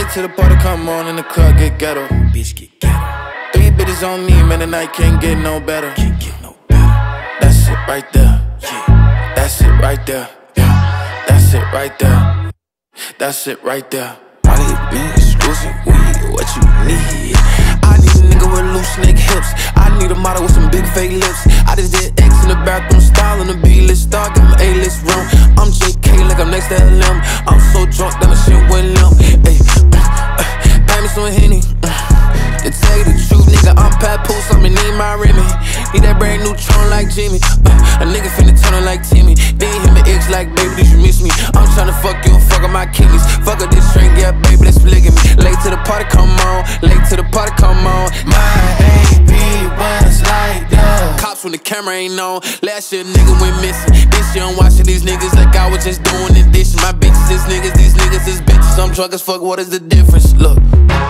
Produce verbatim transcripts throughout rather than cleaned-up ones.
Late to the party, come on in the club, get ghetto. Bitch, get ghetto. Three bitches on me, man, the night can't get no better. Can't get no better. That's it right there. Yeah. That's it right there. Yeah. That's it right there. That's it right there. Molly, man, exclusive weed, what you need? I need a nigga with loose neck hips. I need a model with some big fake lips. I just did X in the bathroom, style on the B-list star, give him A-list room. I'm J K like I'm next to L M. I'm so drunk that my shit went limp. Ay, uh, uh, buy me some Henny. Uh, to tell you the truth, nigga, I'm Papoose, I'ma need my Remy. Need that brand new tron like Jimmy. Uh, a nigga finna turn on like Timmy. Then hit my ex like, baby, did you miss me? I'm tryna fuck you and fuck up my kidneys. Fuck up this string, yeah, baby, that's polygamy. Late to the party, come on. Late to the party, come on. My A P was like that. Cops when the camera ain't on. Last year, nigga went missing. This year, I'm watching these niggas like I was just doing addition. My bitches is niggas, these niggas is bitches. I'm drunk as fuck, what is the difference? Look.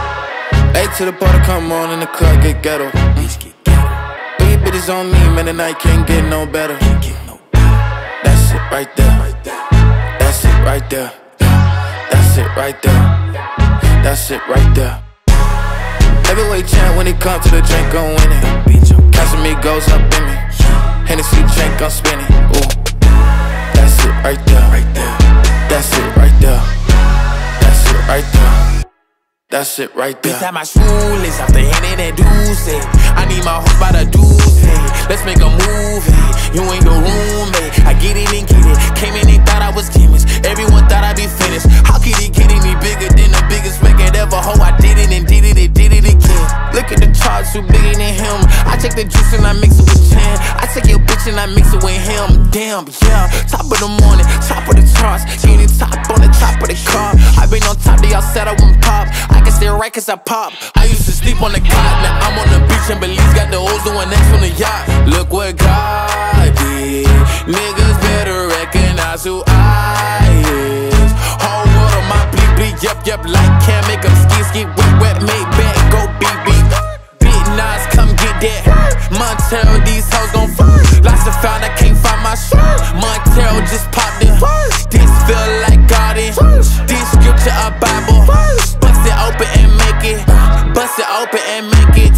Late to the party, come on in the club, get ghetto. Bitch, get ghetto. Three bitches on me, man, the night can't get no better. Can't get no better. That's it right there. That's it right there. That's it right there. That's it right there. Heavyweight champ when it comes to the drink, I'm winning. Casamigos up in me. Hennessy drink, I'm spinning. Ooh. That's it right there. Right there. That's it right there. That's it right there. That's it right there. Bitch, tie my shoelace off the hand of that deuce. I need my horse by the deuce. Let's make a movie. You ain't the roommate. I get it and get it. Came in and thought I was chemist. Everyone thought I'd be finished. How could he kidding me bigger than the biggest record ever? Ho, I did it and did it and did it again. Look at the charts, who bigger than him? I take the juice and I mix it with gin. I take your bitch and I mix it with him. Damn, yeah. Top of the morning, top of the charts. Getting top on the top of the car. I been on top, they all set up and pop. I can stay right cause I pop. I used to sleep on the cot. Now I'm on the beach and Belize got the O's doing next on the yacht. Look what God did. Niggas better recognize who I is. Whole world on my bleep bleep. Yep, yep, like can't make them ski ski. Wet, wet, make back, go beep beep. Big Nas, come get that. Montero, these hoes gon' fuck. Lost and found, I can't find my shirt. Montero just popped in. This feel like garden. This scripture a Bible. Bust it open and make it. Bust it open and make it.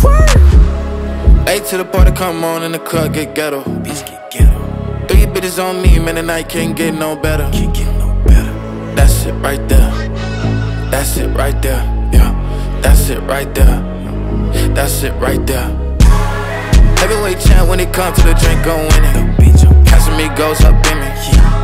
Late to the party, come on in the club, get ghetto. Bitch, get ghetto. Three bitches on me, man, the night can't get no better. Can't get no better. That's it right there. That's it right there. Yeah. That's it right there. That's it right there. Heavyweight champ when it comes to the drink, I'm winning. Casamigos up in me.